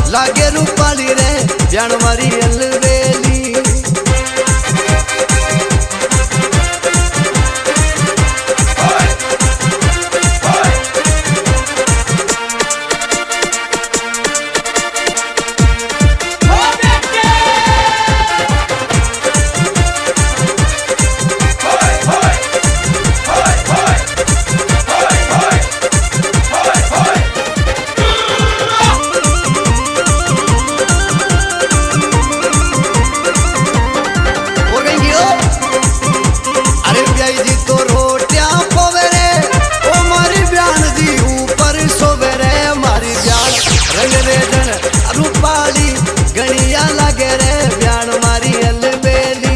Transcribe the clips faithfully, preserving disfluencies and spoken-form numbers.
लागे रूपाली रे ब्याण मारी अलवेली। रूपाली गणिया लागे रे ब्याण मारी अलवेली।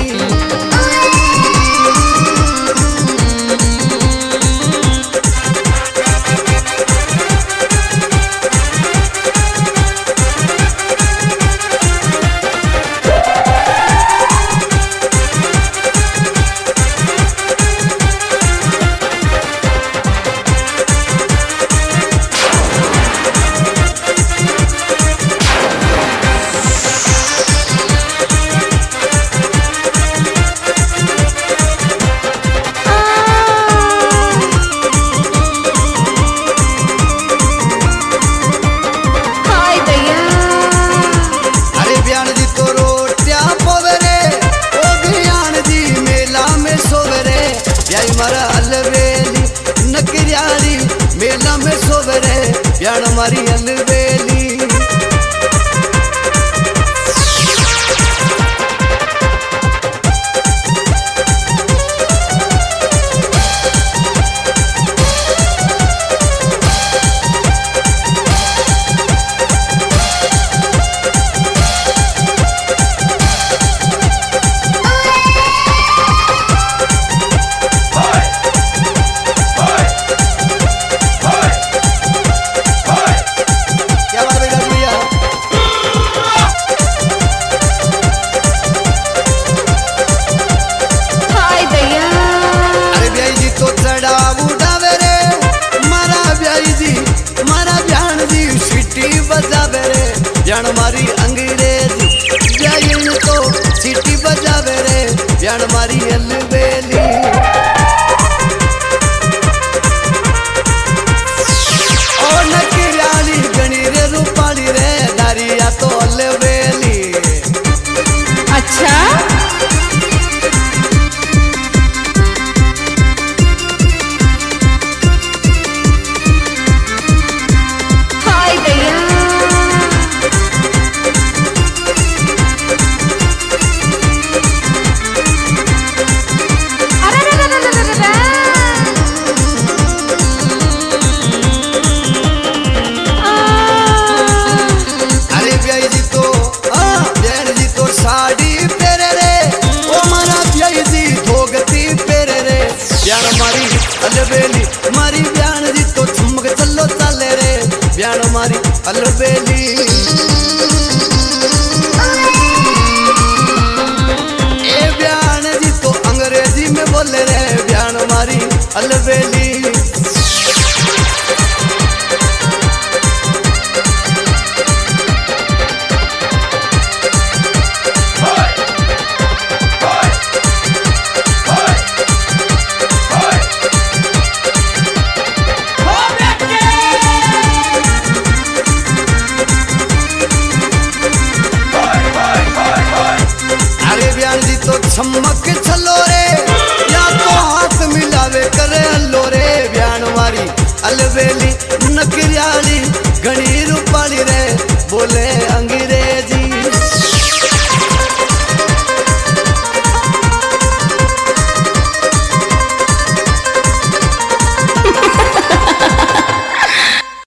मारा अलवेली नकरियाली मेला में सोवरे ब्याण मारी अलवेली। ब्याण मारी अंग्रेजी ब्याइन तो सीटी बजावे रे ब्याण मारी अलवेली। ओ नकरियाली गणी रे रूपाली रे दारिया तो अलवेली। अच्छा अलवेली मारी ब्याण जी तो चमक चलो चाले रे ब्याण मारी अलवेली। ए ब्याण जी तो अंग्रेजी में बोले रे ब्याण मारी अलवेली। तो चमक चलो रे या तो हाथ मिलावे करे अल्लो रे ब्याण मारी अलवेली नकरियाली गणी रूपाली रे बोले